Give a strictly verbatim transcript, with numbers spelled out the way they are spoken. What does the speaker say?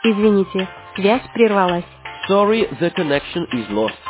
Извините, связь прервалась. Sorry, the connection is lost.